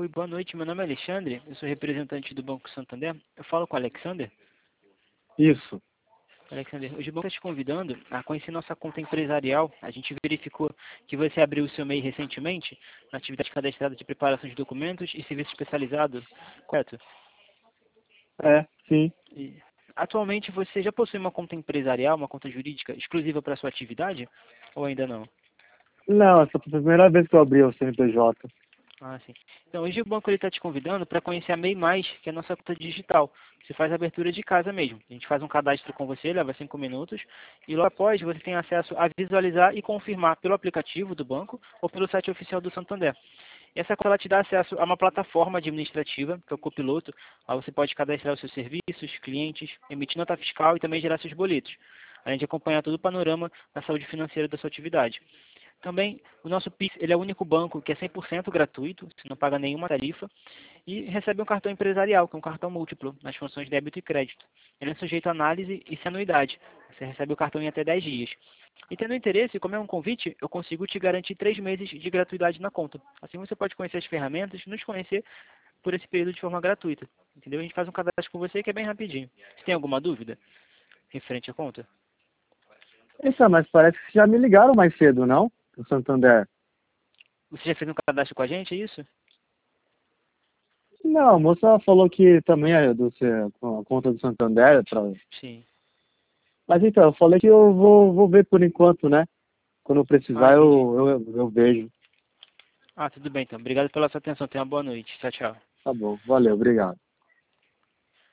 Oi, boa noite. Meu nome é Alexandre, eu sou representante do Banco Santander. Eu falo com o Alexander. Isso. Alexander, hoje o banco está te convidando a conhecer nossa conta empresarial. A gente verificou que você abriu o seu MEI recentemente na atividade cadastrada de preparação de documentos e serviço especializado, correto? Sim. E, atualmente você já possui uma conta empresarial, uma conta jurídica exclusiva para a sua atividade ou ainda não? Não, essa foi a primeira vez que eu abri o CNPJ. Ah, sim. Então, hoje o banco está te convidando para conhecer a MEI+, que é a nossa conta digital. Você faz a abertura de casa mesmo. A gente faz um cadastro com você, leva 5 minutos, e logo após você tem acesso a visualizar e confirmar pelo aplicativo do banco ou pelo site oficial do Santander. E essa conta ela te dá acesso a uma plataforma administrativa, que é o Copiloto. Lá você pode cadastrar os seus serviços, clientes, emitir nota fiscal e também gerar seus boletos, além de acompanhar todo o panorama da saúde financeira da sua atividade. Também, o nosso Pix, ele é o único banco que é 100% gratuito, você não paga nenhuma tarifa, e recebe um cartão empresarial, que é um cartão múltiplo, nas funções débito e crédito. Ele é sujeito a análise e sem anuidade. Você recebe o cartão em até 10 dias. E tendo interesse, como é um convite, eu consigo te garantir 3 meses de gratuidade na conta. Assim você pode conhecer as ferramentas, nos conhecer por esse período de forma gratuita. Entendeu? A gente faz um cadastro com você que é bem rapidinho. Você tem alguma dúvida referente à conta? Então, mas parece que já me ligaram mais cedo, não? Do Santander. Você já fez um cadastro com a gente, é isso? Não, a moça falou que também é com a conta do Santander. Sim. Mas então, eu falei que eu vou ver por enquanto, né? Quando eu Ah, precisar, entendi. eu vejo. Ah, tudo bem então. Obrigado pela sua atenção. Tenha uma boa noite. Tchau, tchau. Tá bom, valeu, obrigado.